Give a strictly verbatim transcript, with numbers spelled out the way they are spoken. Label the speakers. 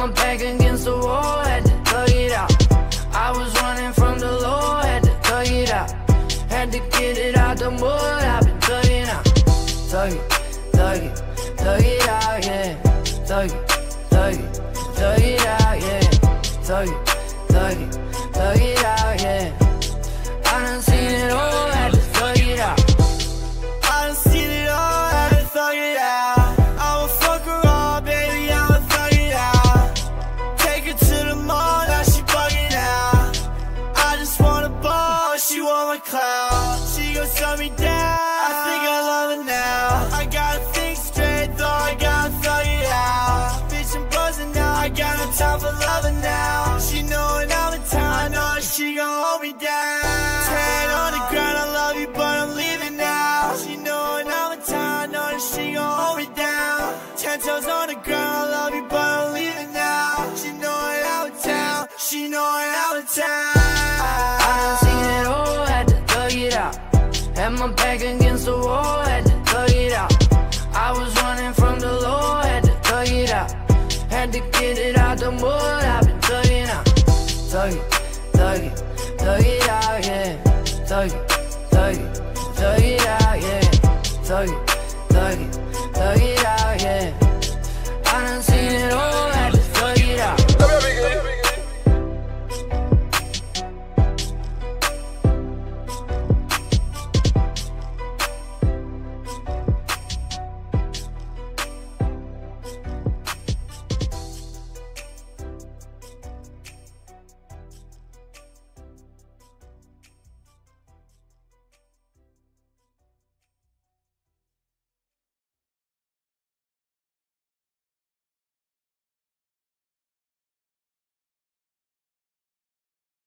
Speaker 1: my back against the wall, had to thug it out. I was running from the law, had to thug it out. Had to get it out the mud, I've been thugging out. Thug it, thug it, thug it out, yeah. Thug it, thug it, thug it out, yeah. Thug it, thug it, thug it out, yeah. I done seen it all, had to thug it out.
Speaker 2: I done seen it all, had to thug it out. I'ma fuck her all, baby, I'ma thug it out. Take her to the mall, now she bugging out. I just wanna ball, she want my clout. She gon' shut me down, I think I love her now. I gotta think straight, though I gotta thug it out. Bitch, I'm buzzing now, I got no time for loving now. She knowin' I'm in town, I know that she gon' hold me down. Ten on the ground, I love you, but I'm leaving now. She knowin' I'm in town, I know that she gon' hold me down. Ten toes on the ground, I love you, but I'm leaving now. She knowin' I'm in town, she knowin' I'm in town.
Speaker 1: I done seen it all, had to thug it out. Had my back against the wall, had to thug it out. I was running from the law, had to thug it out. Had to get it out the mud, I've been thugging out. Thug it, thug it, thug it out, yeah. Thug it, thug it, thug it out, yeah. Thug it.